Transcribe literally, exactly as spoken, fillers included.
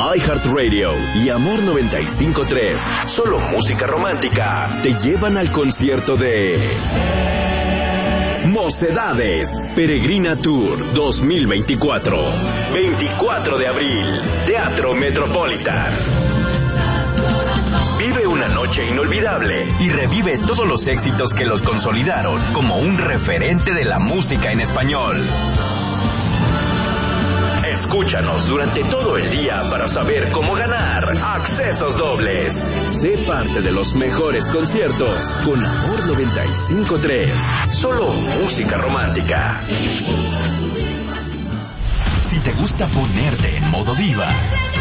iHeartRadio y Amor noventa y cinco punto tres, solo música romántica, te llevan al concierto de Mocedades Peregrina Tour dos mil veinticuatro. veinticuatro de abril, Teatro Metropolitan. Vive una noche inolvidable y revive todos los éxitos que los consolidaron como un referente de la música en español. Escúchanos durante todo el día para saber cómo ganar accesos dobles. Sé parte de los mejores conciertos con Amor noventa y cinco punto tres. Solo música romántica. Si te gusta ponerte en modo diva,